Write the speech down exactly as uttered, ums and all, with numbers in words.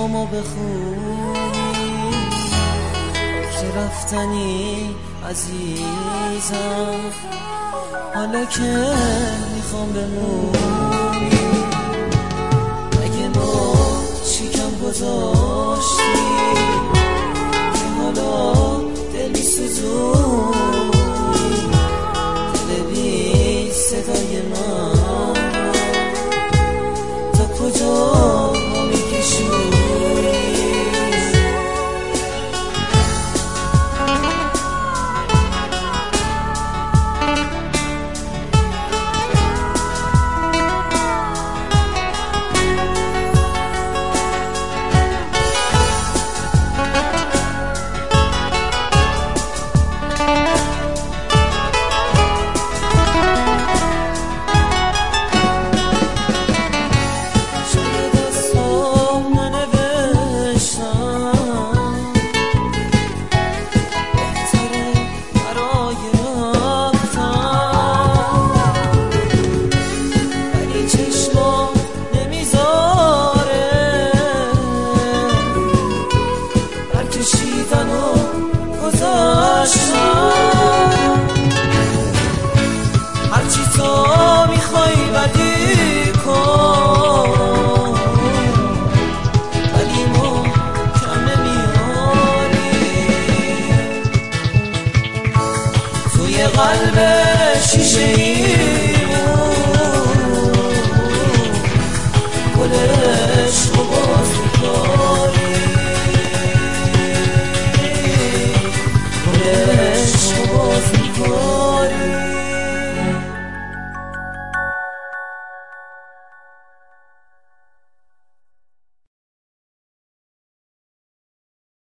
عشقامو بخونی که رفتنی عزیزم، حالا که میخوام بمونی اگه ما چیکم گذاشتی که حالا دل میسوزونی، دل بی صدای من تا کجا میکشونی. هرچی تو میخوای بدی کن، ولی ما کم نمیاری. توی قلب شیشه ای